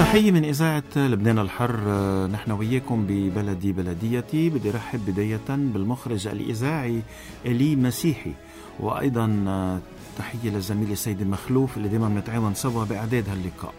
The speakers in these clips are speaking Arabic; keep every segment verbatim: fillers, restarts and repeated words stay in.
تحية من إذاعة لبنان الحر. نحن وياكم ببلدي بلديتي. بدي رحب بداية بالمخرج الإذاعي إلي مسيحي، وأيضا تحية للزميل سيد المخلوف اللي دائما نتعاون سوا بإعداد هاللقاء.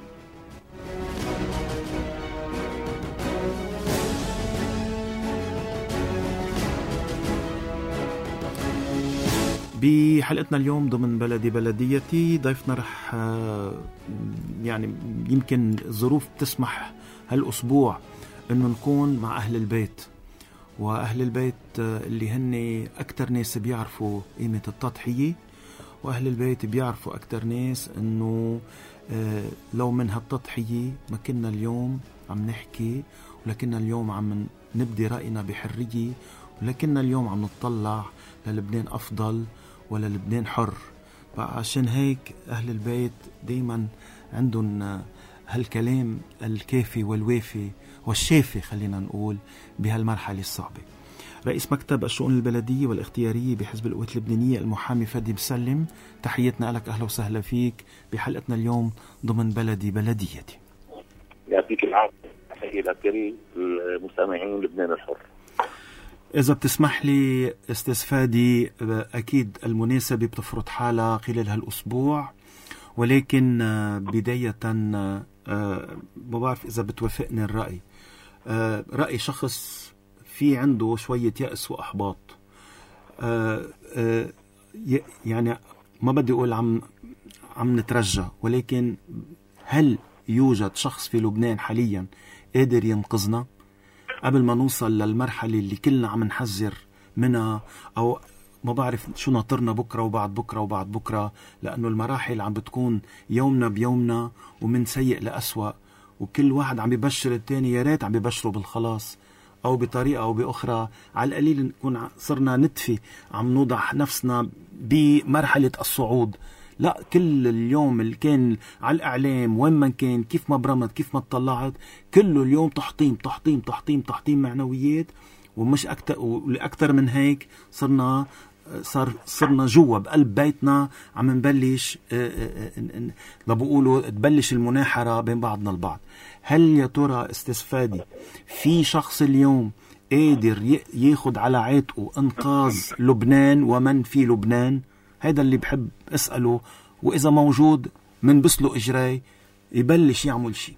بحلقتنا اليوم ضمن بلدي بلديتي ضيفنا رح يعني يمكن الظروف تسمح هالأسبوع أنه نكون مع أهل البيت، وأهل البيت اللي هن أكتر ناس بيعرفوا قيمة التضحية، وأهل البيت بيعرفوا أكتر ناس أنه لو من هالتضحية ما كنا اليوم عم نحكي، ولكننا اليوم عم نبدي رأينا بحرية، ولكننا اليوم عم نطلع للبنان أفضل ولا لبنان حر. فعشان هيك أهل البيت دايما عندهم هالكلام الكافي والوافي والشافي خلينا نقول بهالمرحلة الصعبة. رئيس مكتب الشؤون البلدية والاختيارية بحزب القوات اللبنانية المحامي فادي بسلم، تحياتنا لك، أهلا وسهلا فيك بحلقتنا اليوم ضمن بلدي بلديتي. يعطيك العافية، تحية لكل المستمعين لبنان الحر. إذا بتسمح لي أستاذ فادي، أكيد المناسبة بتفرض حالها خلال هالأسبوع، ولكن بداية ما بعرف إذا بتوافقني الرأي، رأي شخص في عنده شوية يأس وأحباط. يعني ما بدي أقول عم عم نترجى، ولكن هل يوجد شخص في لبنان حاليا قادر ينقذنا قبل ما نوصل للمرحلة اللي كلنا عم نحذر منها، أو ما بعرف شو ناطرنا بكرة وبعد بكرة وبعد بكرة، لأنه المراحل عم بتكون يومنا بيومنا ومن سيء لأسوأ، وكل واحد عم بيبشر التاني، يا ريت عم بيبشروا بالخلاص أو بطريقة أو بأخرى. على القليل نكون صرنا نتفي عم نوضع نفسنا بمرحلة الصعود. لا، كل اليوم اللي كان على الإعلام وين ما كان، كيف ما برمت، كيف ما اطلعت، كله اليوم تحطيم تحطيم تحطيم تحطيم معنويات، ومش أكتر ولأكتر من هيك صرنا صار صرنا جوا بقلب بيتنا عم نبلش لبقولوا تبلش المناحرة بين بعضنا البعض. هل يا ترى استاذ فادي في شخص اليوم قادر ياخد على عاتقه انقاذ لبنان ومن في لبنان؟ هذا اللي بحب أسأله، وإذا موجود من بسله إجراي يبلش يعمل شيء.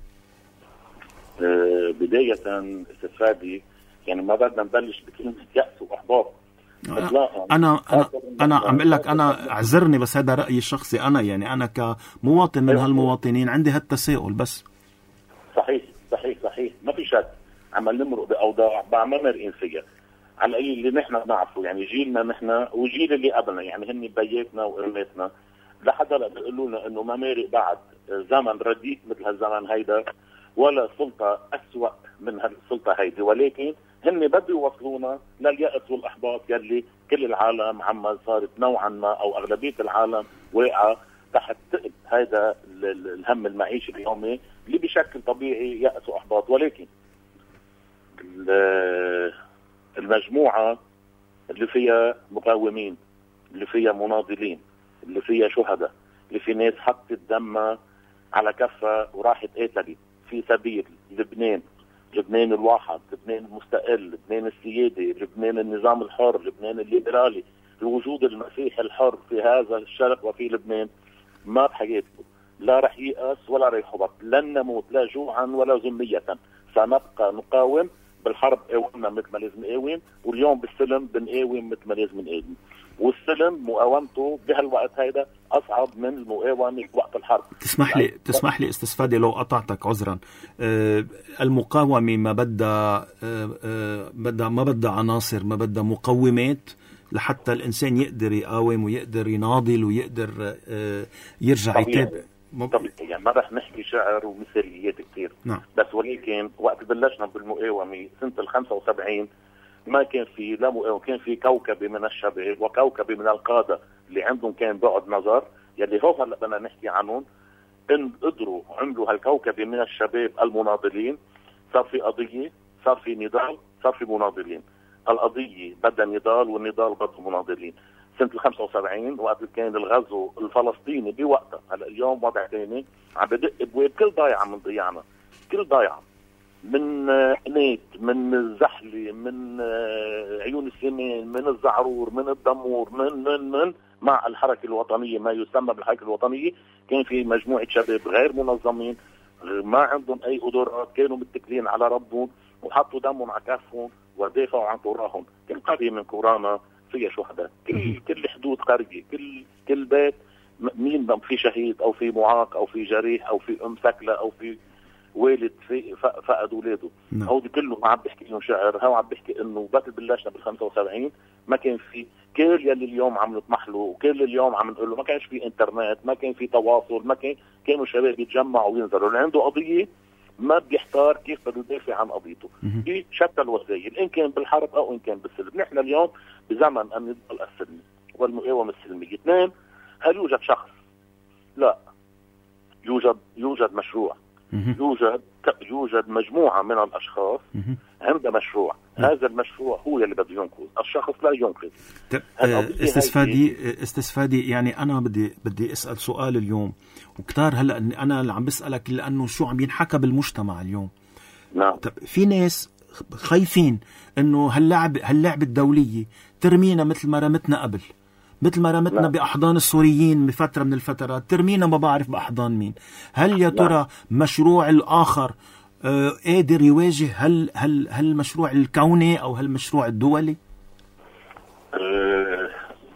أه بداية استفادي، يعني ما بدنا نبلش بكلمة يأس وإحباط. أنا أنا أنا, أنا عم أقول لك، أنا اعذرني بس هذا رأيي الشخصي أنا، يعني أنا كمواطن من هالمواطنين عندي هالتساؤل بس. صحيح صحيح صحيح، ما في شك. عم نمرق بأوضاع ما مرقين فيها، على القليل اللي نحن بنعرفه، يعني جيلنا نحن وجيل اللي قبلنا، يعني هن بياتنا وأماتنا، لحدا لا بيقولوا لنا انه ما مارق بعد زمن رديء مثل هالزمن هيدا، ولا سلطة أسوأ من هالسلطة هيدي، ولكن هن بدوا يوصلونا لليأس والإحباط يلي كل العالم عم صارت نوعا ما، أو أغلبية العالم واقعة تحت ثقل هيدا الهم المعيشي اليومي اللي بشكل طبيعي يأس وإحباط. ولكن المجموعة اللي فيها مقاومين، اللي فيها مناضلين، اللي فيها شهداء، اللي في ناس حطت دمها على كفة وراحت قاتلت في سبيل لبنان، لبنان الواحد، لبنان المستقل، لبنان السيادي، لبنان النظام الحر، لبنان الليبرالي، الوجود المسيحي الحر في هذا الشرق وفي لبنان، ما بحياته لا رح ييأس ولا رح يحبط. لن نموت لا جوعا ولا ذمية، سنبقى نقاوم بالحرب. قاومنا مثل ما لازم نقاوم، واليوم بالسلم بنقاوم مثل ما لازم نقاوم، والسلم مقاومته بهالوقت هيدا أصعب من المقاومة وقت الحرب. تسمح لي تسمح لي استاذ فادي لو قطعتك عذرا. آه المقاومة ما بدها آه آه بدها ما بدها عناصر، ما بدها مقومات لحتى الإنسان يقدر يقاوم ويقدر يناضل ويقدر آه يرجع يتابع. طبعا يعني ما رح نحكي شعر ومثاليات كتير، نعم. بس ولكن وقت بلشنا بالمقاومة سنة الخمسة وسبعين ما كان في لا مقاومة، كان في كوكبة من الشباب وكوكبة من القادة اللي عندهم كان بعد نظر، يلي هو هلا بدنا نحكي عنهم. ان قدروا عملوا هالكوكبة من الشباب المناضلين، صار في قضية، صار في نضال، صار في مناضلين. القضية بدها نضال والنضال بده مناضلين. سنة الخمسة وسبعين وقت كان الغزو الفلسطيني بوقتها. هلا اليوم وضع ثاني، عم بدق ابواب كل ضايعة من ضياعنا، كل ضايعة، من حنيت، من الزحلة، من عيون السمان، من الزعرور، من الدمور، من من من مع الحركة الوطنية، ما يسمى بالحركة الوطنية. كان في مجموعة شباب غير منظمين ما عندهم أي قدرات، كانوا متكلين على ربهم وحطوا دمهم على كفهم ودافعوا عن قراهم. كل قرية من قرانا فيها شهداء، كل كل حدود قرية، كل كل بيت مين في شهيد أو في معاق أو في جريح أو في أم سكلة أو في والد في فقد اولاده. هودي كله ما عم بحكي لهم شعر، هو عم بحكي انه وقت بلشنا بال خمسة وسبعين ما كان في كل يلي اليوم عم نطمح له وكل اليوم عم نقول له. ما كانش في انترنت، ما كان في تواصل، ما كان كانوا الشباب يتجمعوا وينزلوا، اللي عنده قضيه ما بيحتار كيف بده يدافع عن قضيته بشتى الوسائل، ان كان بالحرب او ان كان بالسلم. نحن اليوم بزمن النضال السلمي والمقاومه السلميه. اثنين، هل يوجد شخص؟ لا، يوجد يوجد مشروع، يوجد يوجد مجموعة من الأشخاص عندها مشروع. هذا المشروع هو اللي بده ينقذ، الشخص لا ينقذ. استسفادي استسفادي يعني أنا بدي بدي أسأل سؤال اليوم، وكتار هلأ أنا اللي عم بسألك لأنه شو عم ينحكى بالمجتمع اليوم. نعم. في ناس خايفين إنه هاللعب هاللعبة الدولية ترمينا مثل ما رمتنا قبل، مثل ما رمتنا لا. بأحضان السوريين بفترة من الفترات، ترمينا ما بعرف بأحضان مين. هل يا ترى مشروع الآخر آه قادر يواجه هل هل هل المشروع الكوني أو هالمشروع الدولي؟ أه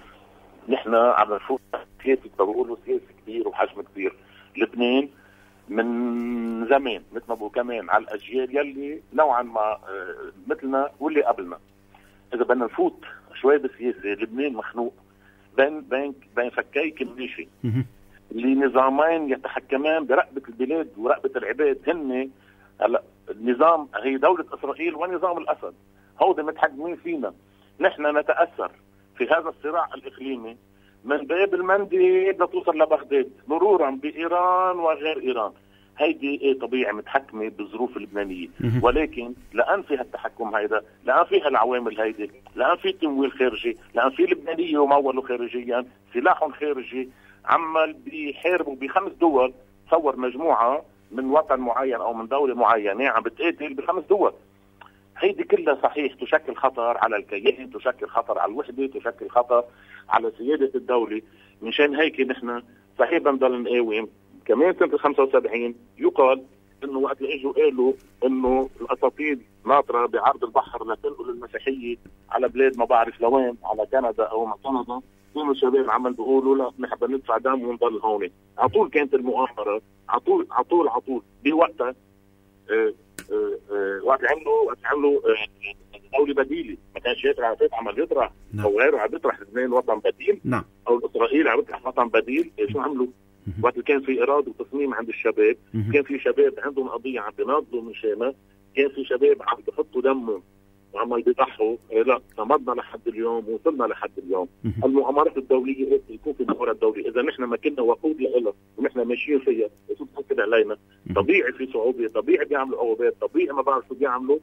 نحن عم نشوف سياسة، بقولوا سياسة كبير وحجم كبير. لبنان من زمان مثل ما بقول كمان على الأجيال يلي نوعا ما أه مثلنا واللي قبلنا. إذا بدنا نفوت شوي بالسياسة، لبنان مخنوق بين بين بين فكيك مليشي اللي نظامين يتحكمان برقبة البلاد ورقبة العباد. هن هلا النظام هي دولة إسرائيل ونظام الأسد، هودي متحكمين فينا. نحن نتأثر في هذا الصراع الإقليمي من باب المندب لتوصل لبغداد مرورا بإيران وغير إيران. هيدي ايه طبيعي متحكمة بالظروف اللبنانية، ولكن لأن فيها التحكم هيدا، لأن فيها العوامل هيدي، لأن في تمويل خارجي، لأن في لبنانية يمولوا خارجيا، سلاح خارجي عمل بيحاربوا بخمس دول. تصور مجموعة من وطن معين أو من دولة معينة عم بتقاتل بخمس دول. هيدي كلها صحيح تشكل خطر على الكيان، تشكل خطر على الوحدة، تشكل خطر على سيادة الدولة. مشان هيك نحن صحيح بنضل نقاوم. كمان سنة خمسة وسبعين يقال انه وقت اللي اجوا قالوا انه الاساطيل ناطرة بعرض البحر لتنقل المسيحية على بلاد ما بعرف لوين، على كندا او ما كندا، كانوا الشباب عمال بيقولوا لا نحن بدنا ندفع دم ونضل هون. على طول كانت المؤامرة، على طول على طول على طول بوقتها. اه اه اه وقت عملوا وقت عملوا اه دولة بديلة، ما كانش يطرح على فات عمل يطرح نعم. او غيره عم يطرح لبنان وطن بديل نعم. او اسرائيل عم يطرح وطن بديل. شو عملوا؟ وقت كان في إرادة وتصميم عند الشباب، كان في شباب عندهم قضية عم بيناضلوا من شامة، كان في شباب عم بيحطوا دمهم وعم بيضحوا. إيه لا صمدنا لحد اليوم وصلنا لحد اليوم. المؤامرات الدولية يكون في مؤامرات دولية، إذا نحن ما كنا وقود لها ونحن ماشيين فيها وصوت تأكد علينا، طبيعي في صعوبة، طبيعي بيعملوا عقوبات، طبيعي ما بعرف شو بيعملوا،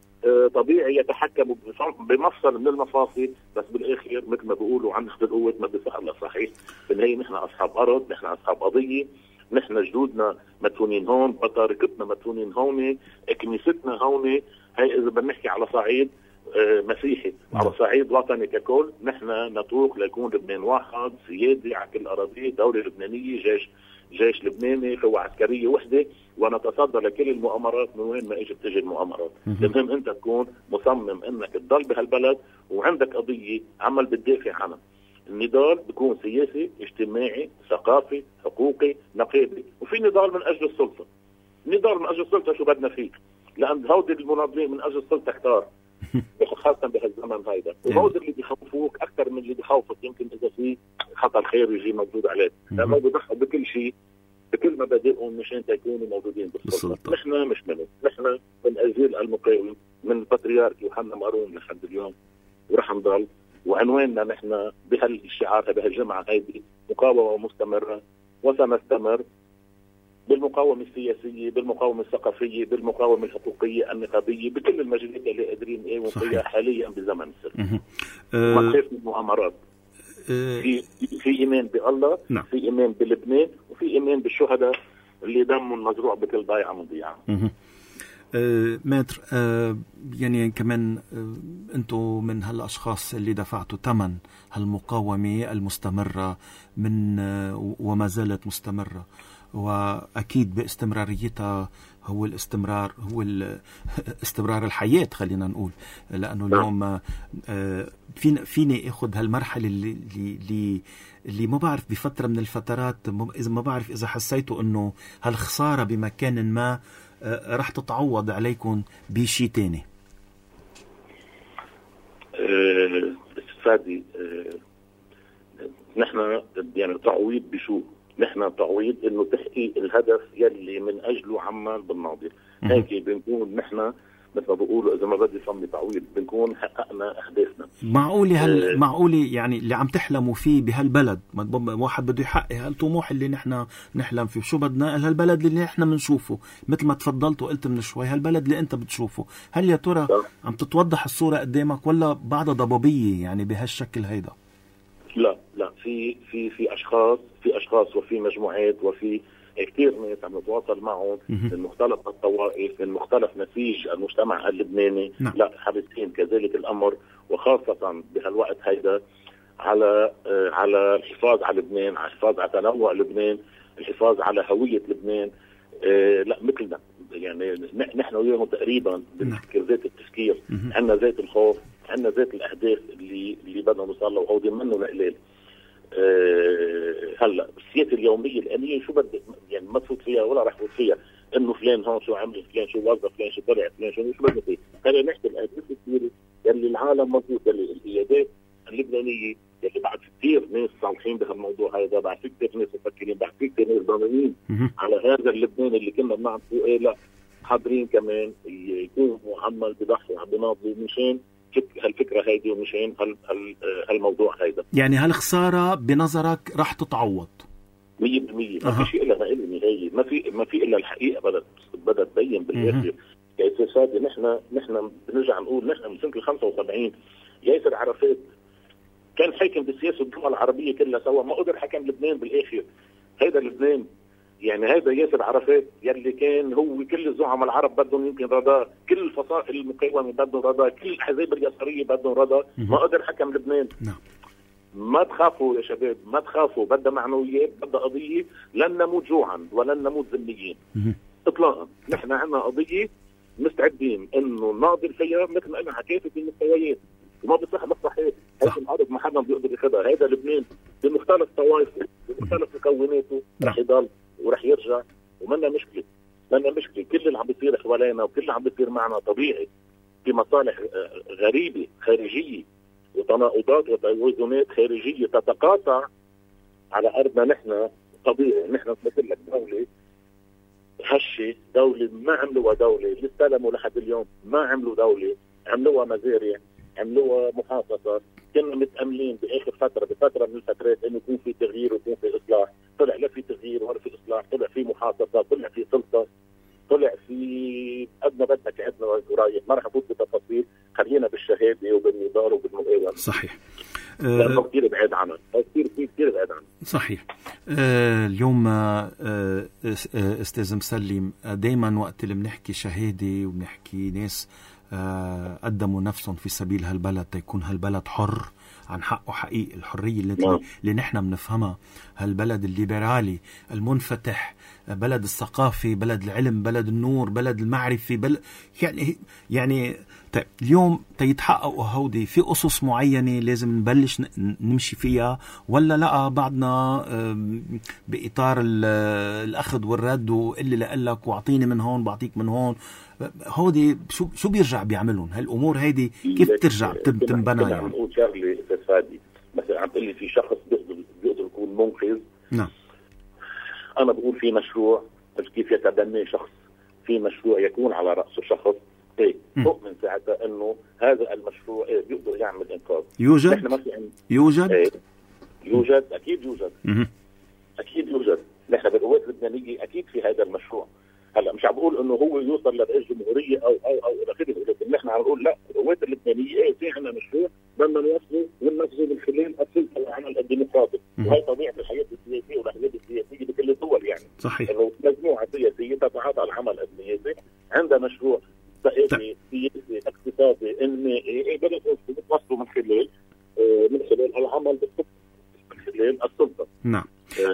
طبيعي يتحكموا بمفصل من المفاصل، بس بالاخر مثل ما بيقولوا عن نخت القوة ما بيصح الا صحيح. بالنهايه نحن اصحاب ارض، نحن اصحاب قضيه، نحن جدودنا مدفونين هون، بطاركتنا مدفونين هون، كنيستنا هون. هي اذا بدنا نحكي على صعيد مسيحي، على صعيد وطني ككل، نحن نتوق ليكون لبنان واحد، سيادي على كل الاراضي، دوله لبنانيه، جيش جيش لبناني، قوة عسكرية وحدة، ونتصدى لكل المؤامرات من وين ما اجت تجي المؤامرات. المهم انت تكون مصمم انك تضل بهالبلد وعندك قضية عمل بتدافع عنها. النضال بيكون سياسي، اجتماعي، ثقافي، حقوقي، نقابي، وفي نضال من اجل السلطة. نضال من اجل السلطة شو بدنا فيه؟ لان هودي المناضلين من اجل السلطة كتار، خاصة بهالزمن هيدا، وهودي اللي بيخوفوك اكثر من اللي بيخوفك يمكن اذا في خطر خارجي موجود عليك، لانه بيضحوا بكل شيء، بكل مبادئهم مشان تكونوا موجودين بالسلطة. نحن مش منهم، نحن من اجيال المقاوم، من البطريرك يوحنا مقرون لحد اليوم، ورح نضل. وعنواننا نحن بهالشعار بهالجمعة هيدي مقاومة مستمرة، وسنستمر بالمقاومة السياسية، بالمقاومة الثقافية، بالمقاومة الحقوقية النقابية، بكل المجالات اللي قادرين نقاوم فيها حاليا بزمن السر. ما تخاف من المؤامرات. في في ايمان بالله، نعم. في ايمان بلبنان، وفي ايمان بالشهداء اللي دمهم مزروع بكل ضيعه مضيعه. آه ماتر، آه يعني كمان آه انتم من هالاشخاص اللي دفعتوا ثمن هالمقاومه المستمره من آه وما زالت مستمره، واكيد باستمراريتها هو الاستمرار، هو استمرار الحياه خلينا نقول، لانه اليوم آه فينا فيني اخذ هالمرحله اللي اللي اللي ما بعرف بفتره من الفترات، اذا ما بعرف اذا حسيتوا انه هالخساره بمكان ما آه رح تتعوض عليكم بشيء تاني. أه فادي، أه نحن يعني تعويض بشو؟ نحن تعويض انه تحقيق الهدف يلي من اجله عمال بالناضل. هيك بنكون نحن مثل ما بقولوا اذا ما بدي صمي تعويض بنكون حققنا اهدافنا. معقولة هل أه معقولة يعني اللي عم تحلموا فيه بهالبلد، واحد بده يحقق هالطموح اللي نحن نحلم فيه، شو بدنا؟ هالبلد اللي نحن بنشوفه مثل ما تفضلت وقلت من شوي، هالبلد اللي انت بتشوفه، هل يا ترى عم تتوضح الصورة قدامك ولا بعضها ضبابية يعني بهالشكل هيدا؟ لا لا، في في في اشخاص في اشخاص وفي مجموعات وفي كثير ناس عم نتواصل معهم من مختلف الطوائف، من مختلف نسيج المجتمع اللبناني. نعم. لا، حريصين كذلك الامر، وخاصه بهالوقت هيدا على آه على الحفاظ على لبنان، على الحفاظ على تنوع لبنان، الحفاظ على هويه لبنان. آه لا مثلنا يعني نحن وياهم تقريبا بنفكر ذات التفكير، عندنا ذات الخوف، عندنا ذات الاهداف اللي اللي بدنا نوصل لها، وهودي منه لقليل. أه هلا السياسه اليوميه الانيه شو بدي يعني ما تفوت فيها ولا رح تفوت فيها، انه فلان هون شو عمل، فلان شو وظف، فلان شو طلع، فلان شو شو بدنا فيه. خلينا نحكي الاهداف الكبيره اللي العالم مضبوط، اللي القيادات اللبنانيه اللي بعد كثير ناس صالحين بهالموضوع هذا، بعد كثير ناس مفكرين، بعد كثير ناس ضامنين على هذا اللبنان اللي كنا بنعرف ايه، لا حاضرين كمان يكونوا عمال بضحوا عم بيناضلوا مشان هالفكرة هيدي ومشان هال هال هالموضوع هيدا. يعني هالخسارة بنظرك رح تتعوض مية بالمية. ما في شيء إلا ما إله نهاية، ما في ما في إلا الحقيقة بدأت بدأت تبين بالآخر. كأساسات نحن نحن بنرجع نقول نحن من سنة الخمسة وسبعين ياسر عرفات كان حاكم بالسياسة الدول العربية كلها سوا، ما قدر حكم لبنان بالآخر. هيدا لبنان يعني هذا ياسر عرفات يلي كان هو كل الزعماء العرب بدهم يمكن رضا، كل الفصائل المقاومه بدهم رضا، كل الاحزاب اليساريه بدهم رضا، ما قدر حكم لبنان. نعم. ما تخافوا يا شباب، ما تخافوا، بدها معنويات، بدها قضيه، لن نموت جوعا ولن نموت ذميين اطلاقا. نحن عندنا قضيه مستعدين انه نناضل فيها مثل ما انا حكيت بالمستويات، وما بصح مصلحات هيك الارض ما حدا بيقدر ياخذها. هذا لبنان بمختلف طوائفه بمختلف مكوناته رح يضل ورح يرجع، ومنا مشكله منا مشكله كل اللي عم بيصير حوالينا وكل اللي عم بيصير معنا طبيعي في مصالح غريبه خارجيه وتناقضات وتوازنات خارجيه تتقاطع على ارضنا. نحن طبيعي نحن مثل لك دوله هشه، دوله ما عملوها دوله، اللي استلموا لحد اليوم ما عملوا دوله، عملوها مزارع، عملوها محافظات. كنا متأملين بآخر فترة بفترة من الفترات إنه يكون في تغيير ويكون في إصلاح، طلع لا في تغيير ولا في إصلاح، طلع في محافظة، طلع في سلطة، طلع في أدنى بدك عدنا ورايح. ما رح أفوت بتفاصيل، خلينا بالشهادة وبالنضال وبالمقاومة. صحيح. لأنه أه كثير بعيد عنها، كثير كثير كثير بعيد عنها. صحيح. أه اليوم أه أستاذ مسلم، دايما وقت اللي بنحكي شهادة وبنحكي ناس قدموا نفسهم في سبيل هالبلد تيكون هالبلد حر عن حقه حقيقي، الحرية اللي, اللي نحن بنفهمها، هالبلد الليبرالي المنفتح، بلد الثقافة، بلد العلم، بلد النور، بلد المعرفة، بلد يعني يعني طيب اليوم تيتحققوا هودي في أسس معينة لازم نبلش نمشي فيها، ولا لا بعدنا بإطار الأخذ والرد وقل لقلك وأعطيني من هون بعطيك من هون؟ هودي شو شو بيرجع بيعملون هالأمور هيدي؟ كيف ترجع تنبنى؟ يعني عم نقول شغله استاذ فادي، مثلا عم تقول لي في شخص بيقدر بيقدر يكون منقذ. نعم. انا بقول في مشروع كيف يتبنى شخص، في مشروع يكون على رأسه شخص، ايه اؤمن ساعتها انه هذا المشروع ايه بيقدر يعمل انقاذ. يوجد نحن ما في عن... يوجد ايه يوجد اكيد يوجد م- اكيد يوجد. نحن بالقوات اللبنانيه اكيد في هذا المشروع. هلا مش عم بقول انه هو يوصل لرئيس جمهوريه او او او الى اخره، لكن نحن عم نقول لا، القوات اللبنانيه ايه في عندنا مشروع بدنا نوصله وننفذه من خلال السلطه العمل الديمقراطي، وهي طبيعه الحياه السياسيه والاحزاب السياسيه بكل الدول. يعني صحيح انه مجموعه سياسيه تتعاطى العمل السياسي، عندها مشروع سياسي سياسي اقتصادي انمائي بدها توصله من خلال من خلال العمل من خلال السلطه. نعم.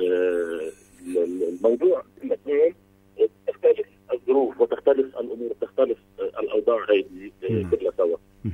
الموضوع الاثنين تختلف الظروف وتختلف الامور وتختلف الاوضاع هذه كلها سوا.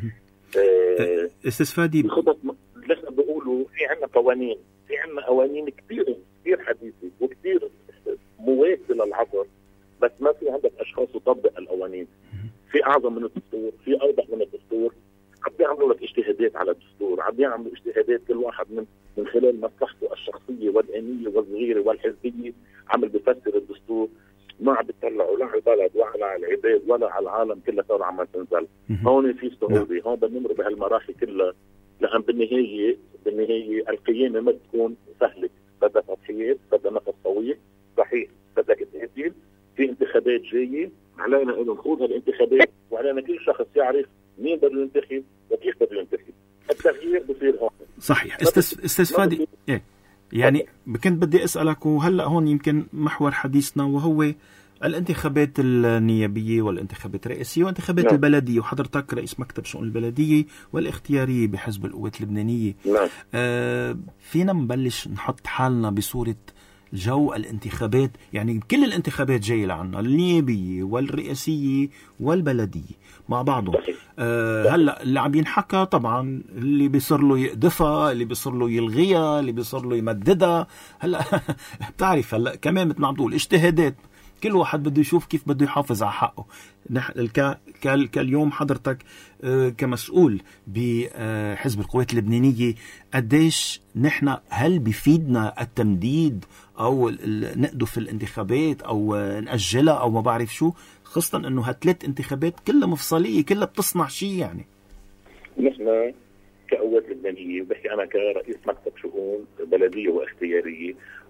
استاذ فادي، الخطط اللي احنا بنقولوا في عندنا قوانين، في عندنا قوانين كثير كثير حديثه وكثير مواسيه للعصر، بس ما في عندك اشخاص تطبق القوانين. في اعظم من الدستور، في اوضح من الدستور، عم بيعملوا لك اجتهادات على الدستور، عم بيعملوا اجتهادات كل واحد من من خلال مصلحته الشخصيه والانيه والصغيره والحزبيه، عم بيفسر الدستور، ما عم بيطلعوا لا على البلد ولا على العباد ولا على العالم كلها صار عم تنزل. هون في صعوبه، هون بنمر بهالمراحل كلها، لان بالنهايه بالنهايه القيامه ما تكون سهله، بدها تضحيات، بدها نفس طويل، صحيح بدك تهديل، في انتخابات جايه، علينا انه نخوض هالانتخابات وعلينا كل شخص يعرف مين بده ينتخب وكيف بده ينتخب. التغيير بصير هون. صحيح. استاذ استاذ فادي، إيه؟ يعني كنت بدي اسالك، وهلا هون يمكن محور حديثنا وهو الانتخابات النيابيه والانتخابات الرئاسيه وانتخابات نعم. البلديه، وحضرتك رئيس مكتب شؤون البلديه والاختياريه بحزب القوات اللبنانيه. نعم. آه فينا نبلش نحط حالنا بصوره جو الانتخابات، يعني كل الانتخابات جايه لعنا، النيابيه والرئاسيه والبلديه مع بعضهم. آه هلا اللي عم ينحكى طبعا اللي بيصير له يقدفها، اللي بيصير له يلغيها، اللي بيصير له يمددها. هلا بتعرف هلا كمان مثل ما عم تقول اجتهادات، كل واحد بده يشوف كيف بده يحافظ على حقه. نحن كاليوم حضرتك كمسؤول بحزب القوات اللبنانية، قديش نحن هل بيفيدنا التمديد أو نقدف الانتخابات أو نأجلها أو ما بعرف شو، خاصة أنه هالثلاث انتخابات كلها مفصلية، كلها بتصنع شيء. يعني نحن كقوات لبنانية، وبحكي أنا كرئيس مكتب شؤون بلدية واختيارية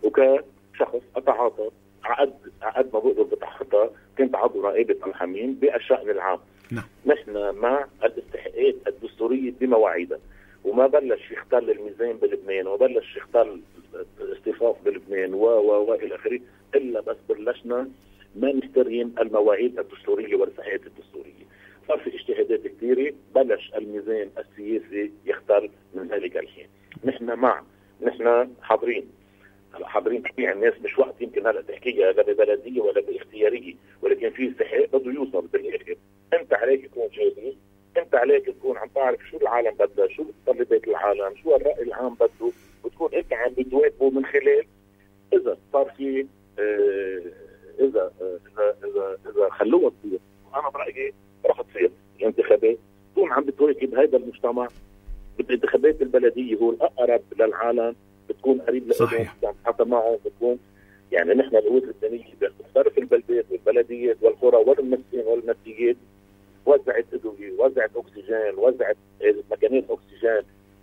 وكشخص أتعاطى عقد عقد ما بقدر بتحقيقها، كنت عضو رائبة الحميم بالشأن العام. نعم. نحن مع الاستحقاقات الدستورية بمواعيدها، وما بلش يختل الميزان بلبنان وبلش يختل الاصطفاف بلبنان و و والى اخره الا بس بلشنا ما نحترم المواعيد الدستورية والاستحقاقات الدستورية. صار في اجتهادات كثيرة، بلش الميزان السياسي يختل من ذلك الحين. نحن مع نحن حاضرين حاضرين طبيعي، الناس مش وقت يمكن هلا تحكيها لا ببلديه ولا باختياريه، ولكن في استحقاق بده يوصل بالاخر. انت عليك تكون جاهز، انت عليك تكون عم تعرف شو العالم بدها، شو متطلبات العالم، شو الراي العام بده، وتكون انت عم بتواكبه من خلال اذا صار في اه اذا اه اذا اذا اذا خلوها تصير. انا برايي رح تصير الانتخابات، تكون عم بتواكب هذا المجتمع. بالانتخابات البلديه هو الاقرب للعالم، بتكون قريب لهم، حتى معهم بتكون يعني نحن القوات اللبنانيه بنختار البلدات والبلديات والقرى والمسكين والمسيات، وزعت ادويه، وزعت اكسجين، وزعت مكانات اكسجين.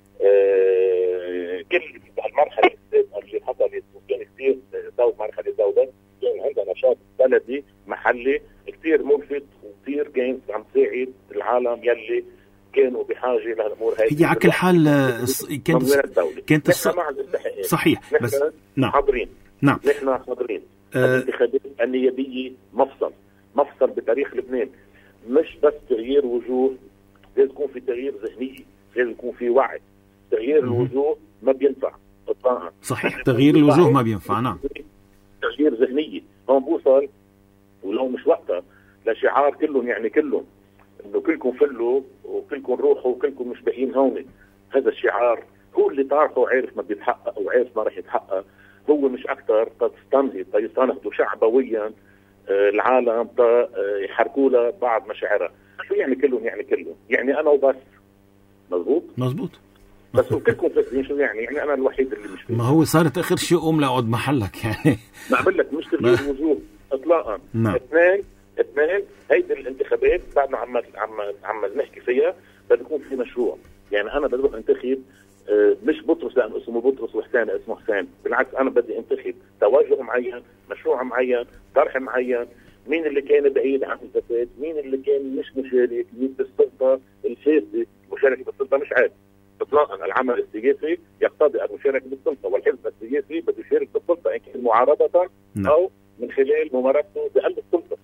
آه كل هالمرحله اللي حصلت كان كثير ضوء مرحله ضوء، كان عندنا نشاط بلدي محلي كثير ملفت وكثير كان عم تساعد العالم يلي كانوا بحاجه لهالامور هاي. هي على كل حال كانت كانت صحيح، بس نحن حاضرين. نعم نحن حاضرين. أه الانتخابات النيابيه مفصل مفصل بتاريخ لبنان، مش بس تغيير وجوه، لازم يكون في تغيير ذهني، لازم يكون في وعي. تغيير الوجوه ما بينفع اطلاقا. صحيح، تغيير الوجوه ما بينفع. نعم، تغيير ذهني هون بوصل، ولو مش وقتها لشعار كلهم يعني كلهم انه كلكم فلوا وكلكم روحوا وكلكم مش باقيين هون. هذا الشعار هو اللي تعرفه وعارف ما بيتحقق وعارف ما راح يتحقق، هو مش اكثر تستنهض تستنهضوا شعبويا العالم يحركوا له بعض مشاعرها. شو يعني كلهم؟ يعني كلهم يعني انا وبس. مزبوط مزبوط بس كلكم فاكرين شو يعني يعني انا الوحيد اللي مش فيه. ما هو صارت اخر شيء قوم لاقعد محلك يعني. ما بقول لك مش تغيير وجوه اطلاقا. اثنين اثنين هيدي الانتخابات بعد ما عم عم عم نحكي فيها بده يكون في مشروع. يعني انا بدي اروح انتخب مش بطرس لانه اسمه بطرس وحسين اسمه حسين، بالعكس انا بدي انتخب توجه معين، مشروع معين، طرح معين، مين اللي كان بعيد عن الفساد، مين اللي كان مش مشارك، مين بالسلطه الفاسده. مشاركه بالسلطه مش عيب، اطلاقا. العمل السياسي يقتضي المشاركه بالسلطه، والحزب السياسي بده يشارك بالسلطه ان كان معارضه او من خلال ممارسته بقلب السلطه.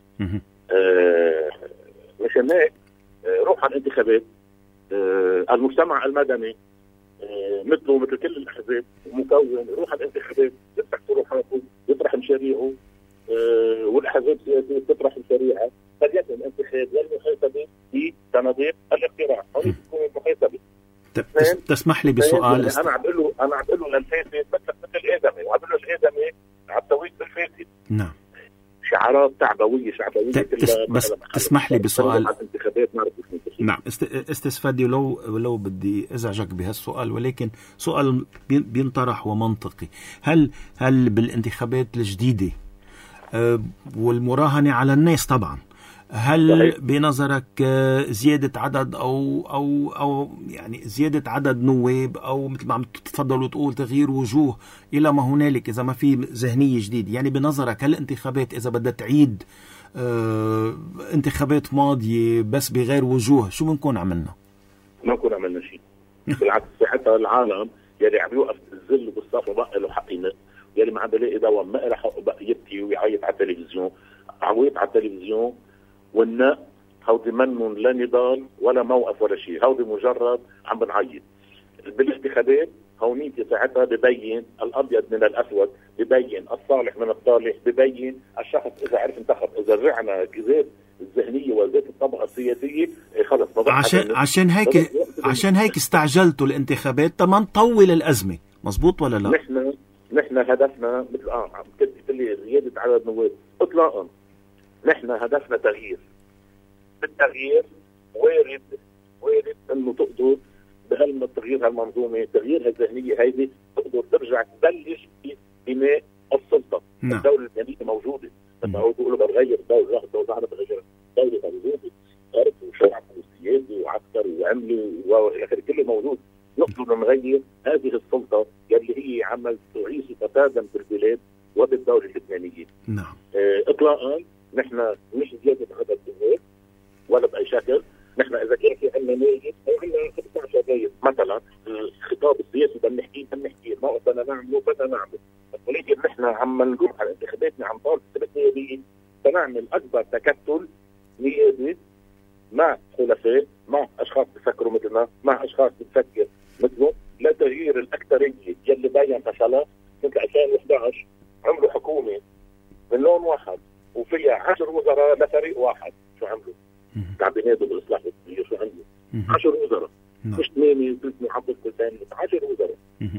آه مشان هيك آه روح على الانتخابات. آه المجتمع المدني آه مثله مثل كل الاحزاب مكون، يروح على الانتخابات يفتح طروحاته يطرح مشاريعه، آه والاحزاب السياسيه تطرح مشاريعها. قد يكون الانتخاب والمحاسبه في صناديق الاقتراع، هون تكون المحاسبه. تسمح لي بسؤال. يعني انا عم بقول له انا عم بقول له للفاسد مثل مثل الادمي، وعم بقول له الادمي عم تسويك بالفاسد. نعم. شعارات تعبويه شعبويه تس بس تسمح لي بسؤال. نعم استاذ فادي، ولو ولو بدي ازعجك بهالسؤال، ولكن سؤال بينطرح ومنطقي. هل هل بالانتخابات الجديده أه والمراهنه على الناس طبعا، هل صحيح. بنظرك زيادة عدد أو أو أو يعني زيادة عدد نواب، أو مثل ما عم تفضلوا تقول تغيير وجوه إلى ما هنالك، إذا ما في ذهنية جديدة، يعني بنظرك هل الانتخابات إذا بدها تعيد اه انتخابات ماضية بس بغير وجوه، شو بنكون عملنا؟ ما نكون عملنا شيء. بالعكس حتى العالم يلي عم يوقف بالذل وبالصف وبقى له حق ينق، يلي ما عم بلاقي دواء ما له حق بقى يبكي ويعيط على التلفزيون، عويط على التلفزيون. والنق هودي منن لا نضال ولا موقف ولا شيء، هودي مجرد عم بنعيط. بالانتخابات هونيتي ساعتها ببين الابيض من الاسود، ببين الصالح من الصالح، ببين الشخص اذا عرف انتخب. اذا رجعنا ذات الذهنيه وذات الطبقه السياسيه خلص. عشان عشان هيك عشان هيك استعجلتوا الانتخابات تمام طول الازمه، مزبوط ولا لا؟ نحن نحن هدفنا مثل اه عم تقول زياده عدد نواب اطلاقا. نحن هدفنا تغيير. بالتغيير وارد وارد انه تقدر بهالتغيير هالمنظومه، تغيير هالذهنيه هيدي، تقدر ترجع تبلش ببناء السلطه. نعم. الدوله الذهنيه موجوده، بس هو بيقولوا بتغير الدوله، لا الدوله عم بتغير، الدوله موجوده، عرف وشعب وسياسي وعسكر وعمله والى اخره كله موجود. نقدر نغير هذه السلطه يلي هي عمل تعيش فسادا بالبلاد وبالدوله اللبنانيه. نعم. اه اطلاقا. نحن مش زيادة عدد النواب ولا بأي شكل. نحن إذا كان في عندنا نايب أو عندنا خمسة عشر نايب مثلا، الخطاب السياسي بدنا نحكيه بدنا نحكيه، الموقف بدنا نعمله بدنا نعمله، ولكن نحن عم نقول على انتخاباتنا عم طالب ثلاث نيابيين تنعمل أكبر تكتل نيابي مع خلفاء، مع أشخاص بفكروا مثلنا، مع أشخاص بتفكر مثله، لتغيير الأكثرية يلي بين فشلها. مثل ألفين وإحدى عشر عملوا حكومة من لون واحد وفيها عشر وزراء لفريق واحد، شو عملوا؟ قاعد بينادوا بالاصلاح التشريعي، شو عملوا؟ عشر وزراء، مش ثمانية وثلاث محافظ ثاني، عشر وزراء.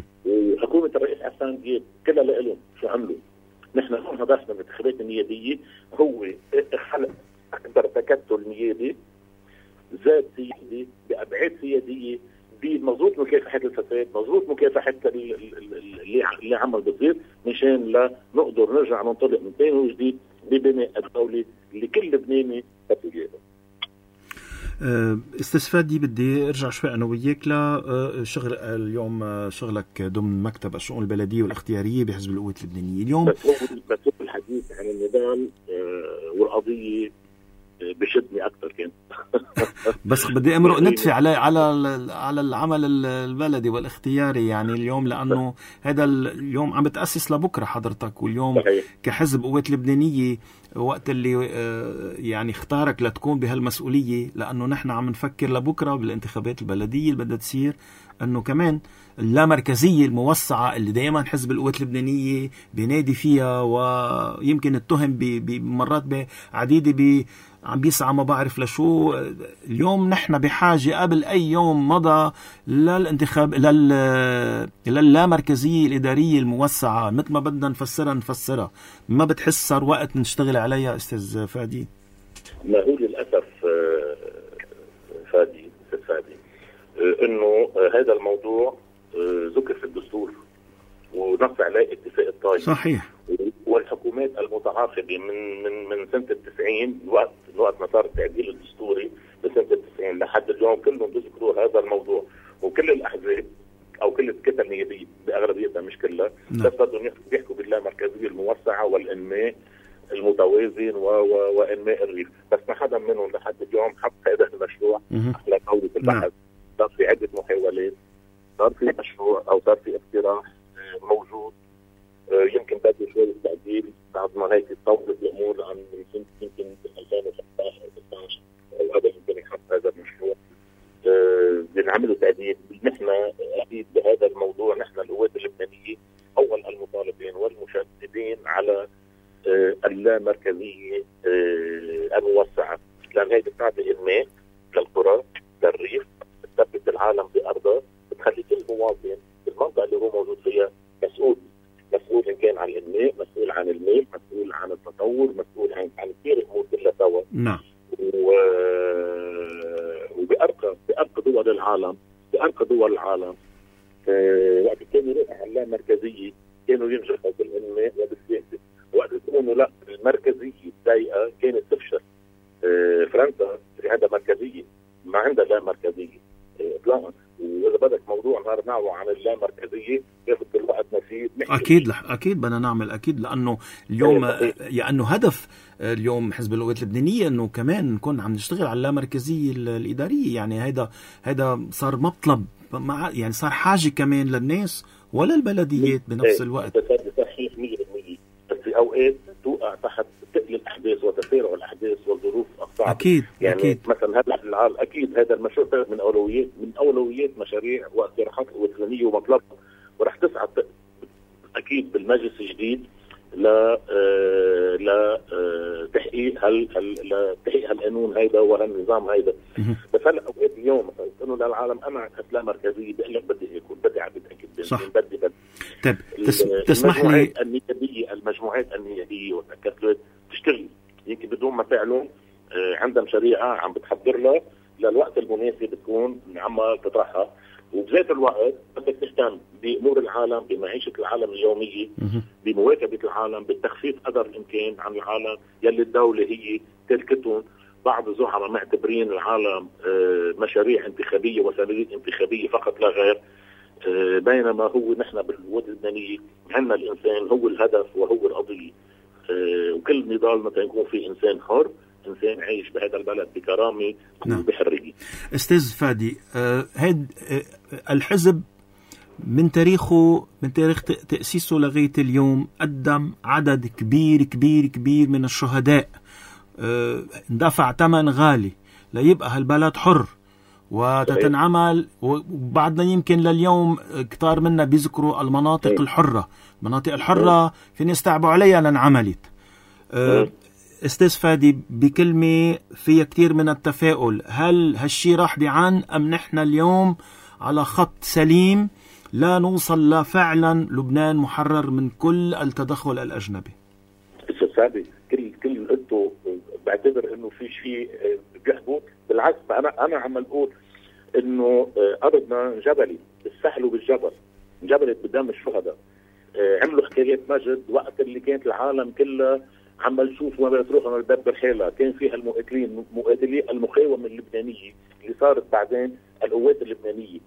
وحكومة الرئيس حسان دياب كلها لهم، شو عملوا؟ نحن هون هدفنا من الانتخابات النيابية هو خلق أكبر تكتل نيابي ذات سيادي بأبعاد سيادية، بمضبوط مكافحة الفساد، مضبوط مكافحة اللي اللي عمل بتصير، مشان لا نقدر نرجع ننطلق من ثاني وجديد ببناء الدولة اللي كل لبناني بتجيبه. استاذ فادي، بدي ارجع شوي انا وياك لشغل اليوم، شغلك ضمن مكتب الشؤون البلديه والاختياريه بحزب القوات اللبنانيه اليوم. بس بس الحديث عن النضال والقضيه بشدني اكثر كان. بس بدي امرق ندفع على على على العمل البلدي والاختياري يعني اليوم، لانه هذا اليوم عم بتاسس لبكره حضرتك، واليوم صحيح. كحزب قوات لبنانيه وقت اللي يعني اختارك لتكون بهالمسؤوليه، لانه نحن عم نفكر لبكره بالانتخابات البلديه اللي بدها تصير، انه كمان اللامركزيه الموسعه اللي دائما حزب القوات اللبنانيه بينادي فيها، ويمكن اتهم بمرات عديده ب عم بيسعى ما بعرف لشو. اليوم نحن بحاجة قبل أي يوم مضى للانتخاب لل للامركزية الإدارية الموسعة، مثل ما بدنا نفسرها نفسرها. ما بتحس صار وقت نشتغل عليها أستاذ فادي؟ ما هو للأسف فادي أستاذ فادي إنه هذا الموضوع ذكر في الدستور ونص عليه اتفاق الطائف. صحيح. والحكومات المتعاقبة من من من سنة التسعين، وقت وقت ما صار التعديل الدستوري بسنة التسعين لحد اليوم كلهم بيذكروا هذا الموضوع، وكل الأحزاب أو كل الكتل النيابية بأغلبيتها مش كلها بس بدهم يحكوا باللامركزية الموسعة والإنماء المتوازن وإنماء الريف، بس ما حدا منهم لحد اليوم حط هذا المشروع على قولة البحث. صار في عدة محاولات صار في مشروع او صار في اقتراح موجود، يمكن بده شويه تعديل بعد ما هيك تطورت الامور عن يمكن يمكن ألفين وستة عشر أو ستة عشر او قبل يمكن يحط هذا المشروع بنعمله تعديل. نحن اكيد بهذا الموضوع نحن القوات اللبنانيه اول المطالبين والمشددين على اللامركزيه الموسعه، لان هي بتعطي الماء للقرى للريف، بتثبت العالم بارضه، بتخلي كل مواطن بالمنطقه اللي هو موجود فيها مسؤول، مسؤول ان كان عن الماء، مسؤول عن الماء، مسؤول عن التطور، مسؤول عن عن كثير امور كلها سوا. نعم. و... وبأرقى بأرقى دول العالم بأرقى دول العالم أه... وقت كانوا يروحوا على اللامركزيه كانوا ينجحوا بالماء وبالسياسه، وقت يكونوا لا المركزيه ضيقه كانت تفشل. أه... فرنسا في عندها مركزيه، ما عندها لا مركزيه اطلاقا. أه... واذا بدك موضوع نهار نعوى عن اللامركزيه ياخذ كل وقتنا فيه. اكيد لح... اكيد بدنا نعمل اكيد، لانه اليوم لانه هدف اليوم حزب القوات اللبنانيه انه كمان نكون عم نشتغل على اللامركزيه الاداريه. يعني هيدا هيدا صار مطلب مع يعني صار حاجه كمان للناس ولا البلديات بنفس الوقت. صحيح مية بالمية، بس في اوقات توقع تحت ثقل الاحداث وتسارع الاحداث والظروف الصعبه. اكيد يعني أكيد. مثلا هذا العالم اكيد هذا المشروع من اولويات من اولويات مشاريع واقتراحات القوات اللبنانيه ومطلب، ورح تسعى اكيد بالمجلس الجديد ل ل تحقيق هال لتحقيق هالقانون هيدا وهالنظام هيدا. بس هلا اوقات اليوم انه للعالم انا لا مركزيه بقول لك بدي اكل بدي اعبد اكل بدي بدي طيب تسمح لي النيابيه المجموعات النيابيه والتكتلات تشتغل يمكن بدون ما تعلن عندها مشاريع عم بتحضر لها للوقت المناسب بتكون عم تطرحها، وبذات الوقت بدك تهتم بامور العالم بمعيشه العالم اليوميه بمواكبه العالم بالتخفيف قدر الامكان عن العالم يلي الدوله هي تركتهم. بعض الزعماء معتبرين العالم مشاريع انتخابيه وسبيل انتخابيه فقط لا غير، بينما هو نحن بالقوات اللبنانيه عندنا الانسان هو الهدف وهو القضيه، وكل نضال متى يكون في انسان حر إنسان عايش بهذا البلد بكرامة وبحرية. أستاذ فادي، آه هيد آه الحزب من تاريخه من تاريخ تأسيسه لغاية اليوم قدم عدد كبير كبير كبير من الشهداء، آه دفع ثمن غالي ليبقى هالبلد حر وتتنعمل، وبعدنا يمكن لليوم كتار منا بيذكروا المناطق الحرة. المناطق الحرة في نستعبوا عليها لنعملت. آه استاذ فادي بكلمة فيها كتير من التفاؤل، هل هالشي راح بيعان أم نحن اليوم على خط سليم لا نوصل لفعلا لبنان محرر من كل التدخل الأجنبي؟ استاذ فادي كل كل قلته بعتبر انه في شيء بيحبط، بالعكس انا انا عم اقول انه ارضنا جبلي، استحلوا بالجبل، انجبلت بدم الشهداء. عملوا حكايات مجد وقت اللي كانت العالم كلها عم نشوف وين بتروح على الباب حالها، كان فيها المقاتلين مقاتلي المقاومه اللبنانيه اللي صارت بعدين القوات اللبنانيه.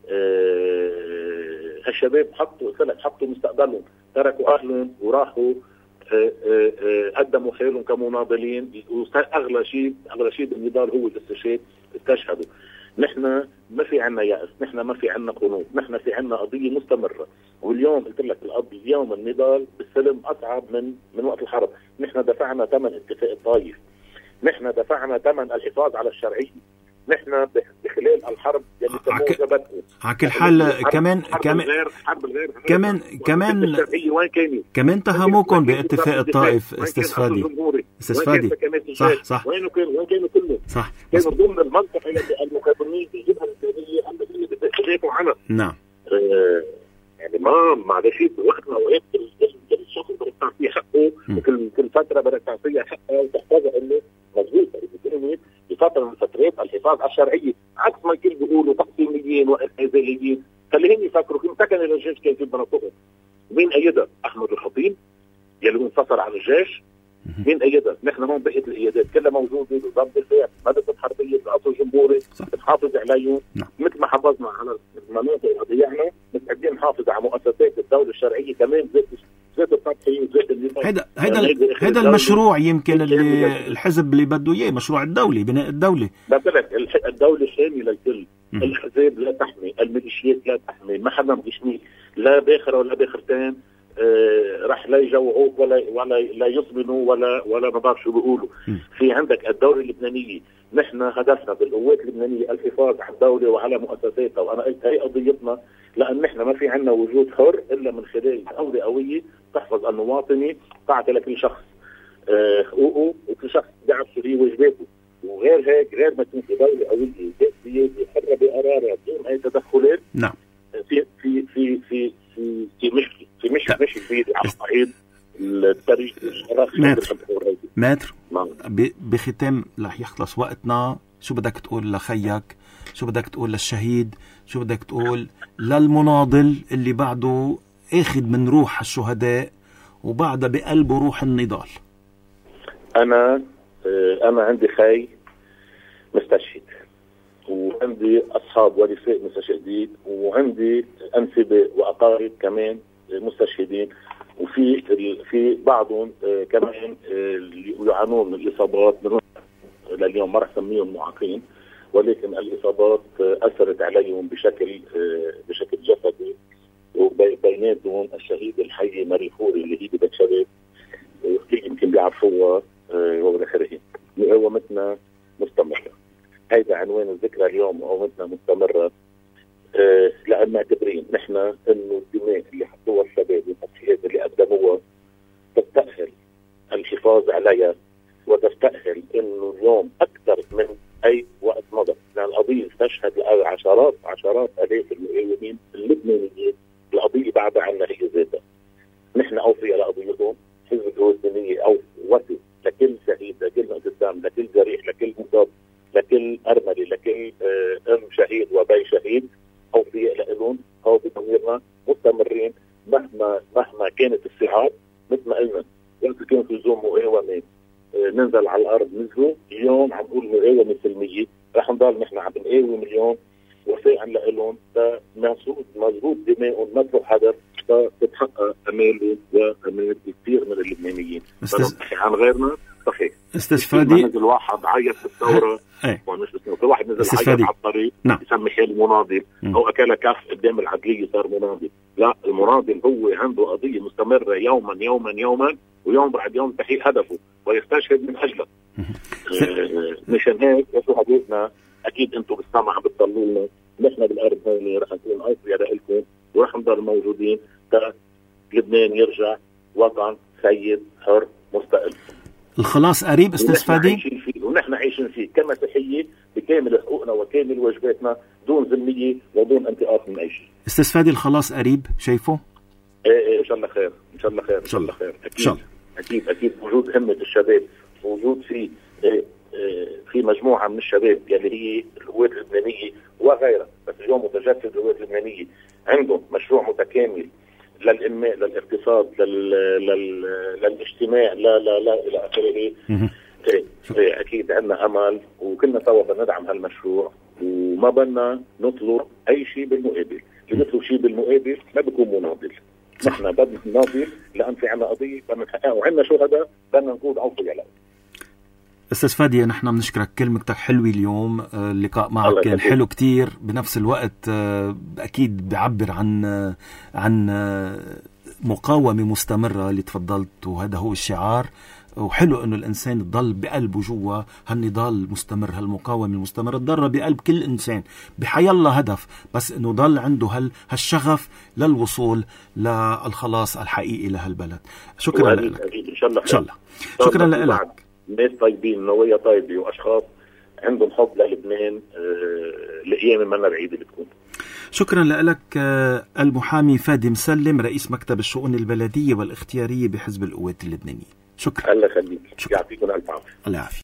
أه هالشباب حطوا سلك، حطوا مستقبلهم، تركوا اهلهم وراحوا أه أه قدموا حالهم كمناضلين، واغلى شيء اغلى شيء بالنضال هو الاستشهاد، استشهدوا. نحن ما في عنا يأس، نحن ما في عنا قنوط، نحن في عنا قضيه مستمره. واليوم قلت لك القضيه اليوم النضال بالسلم اصعب من من وقت الحرب. نحن دفعنا ثمن اتفاق الطائف، نحن دفعنا ثمن الحفاظ على الشرعيه، نحن بخلال الحرب اللي سموه جبتنا على كل حال كمان كمان كمان كمان كمان تهموكم باتفاق الطائف. استاذ فادي استاذ فادي صح صح وين كانوا وين كانوا كلهم صح كانوا ضمن المنطقه اللي المقاومين بيجيبها السعوديه عم بيخافوا عنها. نعم يعني ما ما ده شيء وقتنا اوقات الشخص بدك تعطيه حقه، وكل كل فتره بدك تعطيه حقه وتحتاجها انه مضبوط بفتره من فترات الحفاظ على الشرعيه، عكس ما الكل بيقولوا تقسيميين وانعزاليين. خليهم يفكروا كيف سكن الجيش كان في مناطقهم. مين ايدها؟ احمد الخطيب يلي هو انفصل عن الجيش. مين ايدها؟ نحن هون بقيه القيادات كلها موجوده بضبط الفئات، مدرسه الحربيه، القصر الجمهوري بتحافظ عليهم مثل ما حافظنا على المناطق وضيعنا، مستعدين نحافظ على مؤسسات الدوله الشرعيه كمان ذات ذات التضحيه وذات النظام. هذا هذا هذا المشروع يمكن اللي الحزب اللي بده اياه، مشروع الدولي، بناء الدوله. مثلا الدوله شامله الكل، الاحزاب لا تحمي، الميليشيات لا تحمي، ما حدا بيشميك لا باخره ولا باخرتين. آه راح لا يجوعوك ولا ولا لا يصبنوا ولا ولا ما بعرف شو بيقولوا. في عندك الدوله اللبنانيه، نحن هدفنا بالقوات اللبنانيه الحفاظ على الدوله وعلى مؤسساتها، وانا قلت هي قضيتنا، لان نحن ما في عندنا وجود حر الا من خلال دوله قويه تحفظ المواطنه، تعطي لكل شخص آه حقوقه وكل شخص بيعرف شو هي واجباته. وغير هيك، غير ما تكون في دوله قويه سياسيه حره بقرارها بدون اي تدخلات، نعم في في في في في في مشكله في مشكله مش كبيره على الصعيد التاريخي. ماتر ماتر بختام رح يخلص وقتنا، شو بدك تقول لخيك؟ شو بدك تقول للشهيد؟ شو بدك تقول للمناضل اللي بعده اخذ من روح الشهداء وبعدها بقلبه روح النضال؟ انا انا عندي خي مستشهد، وعندي اصحاب ورفاق مستشهدين، وعندي انسبه واقارب كمان مستشهدين، وفي في بعضهم كمان يعانون من الاصابات. لليوم ما راح اسميهم معاقين، ولكن الاصابات اثرت عليهم بشكل بشكل جسدي. وبيناتهم الشهيد الحي مريفوري اللي هي بدك شباب يمكن بيعرفوها وبالاخره. مقاومتنا مستمره، هيدا عنوان الذكرى اليوم. مقاومتنا مستمره أه لان معتبرين نحن انه الدماء اللي حطوها الشباب والتضحيات اللي قدموها تستاهل الحفاظ عليها، وتستاهل انه اليوم اكثر من اي وقت مضى، لان القضيه استشهد عشرات عشرات الاف المقاومين اللبنانيين. القضيه بعدها عنا هي ذاتها، نحن اوفياء لقضيتهم. حزب القوات اللبنانيه او وفي لكل شهيد، لكل مقدام، لكل جريح، لكل مصاب، لكل ارمله، لكل ام شهيد وبي شهيد، اوفياء لهم. هو بضميرنا مستمرين مهما مهما كانت الصعاب. مثل ما قلنا وقت كانت لزوم مقاومه ننزل على الارض نزلوا، اليوم عم نقول مقاومه سلميه، رح نضل نحن عم نقاوم اليوم وفاء لهم، مزبوط مزبوط دمائهم ما تروح حدا، تتحقق اماله وامال كثير من اللبنانيين. فنحكي عن غيرنا صحيح. استاذ فادي، نزل واحد عيط في الثوره، مش كل واحد نزل عيط على الطريق نعم. يسمي حاله مناضل او اكل كف قدام العدليه صار مناضل. لا، المناضل هو عنده قضيه مستمره يوما يوما يوما، ويوم بعد يوم تحقيق هدفه ويستشهد من اجله. آه مشان هيك يا شهدائنا اكيد انتم بالسمع بتطلوا لنا، نحن بالارض هون رح نكون اوفياء لكم، ورح نضل موجودين تا لبنان يرجع وطن سيد حر مستقل. الخلاص قريب استاذ فادي، ونحن عايشين فيه كمسيحيه بكامل حقوقنا وكامل واجباتنا دون ذميه ودون انتقاص من اي شيء. استاذ فادي الخلاص قريب شايفه؟ ايه ايه ان شاء الله خير، ان شاء الله خير، ان شاء الله خير. اكيد اكيد اكيد وجود همه الشباب، وجود في إيه إيه في مجموعه من الشباب يلي هي القوات اللبنانيه وغيرها، بس اليوم متجسد القوات اللبنانيه عندهم مشروع متكامل للانماء، للاقتصاد، لل... لل... للاجتماع، لا لا لا الى اخره. إيه إيه اكيد عندنا امل، وكلنا سوا بدنا ندعم هالمشروع، وما بدنا نطلب اي شيء بالمقابل. اللي بيطلب شيء بالمقابل ما بيكون مناضل. نحن بدنا نناضل لان في عندنا قضيه بدنا نحققها، وعندنا شهداء بدنا نكون اوفياء لهم. استاذ فادي نحن بنشكرك، كلمتك حلوه اليوم، اللقاء معك كان حلو كتير، بنفس الوقت اكيد بعبر عن عن مقاومه مستمره اللي تفضلت، وهذا هو الشعار. وحلو انه الانسان يضل بقلبه جوا هالنضال المستمر، هالمقاومه المستمره تضل بقلب كل انسان بحي الله هدف، بس انه ضل عنده هال هالشغف للوصول للخلاص الحقيقي لهالبلد. شكرا لك. ان شاء الله ان شاء الله. شكرا لك. ناس طيبين، نوية طيبة، واشخاص عندهم حب للبنان. آه الايام منا بعيده بتكون. شكرا لك آه المحامي فادي مسلم، رئيس مكتب الشؤون البلديه والاختياريه بحزب القوات اللبنانيه. شكرا. الله يخليك، يعطيكم الف عافيه. الله يعافيك.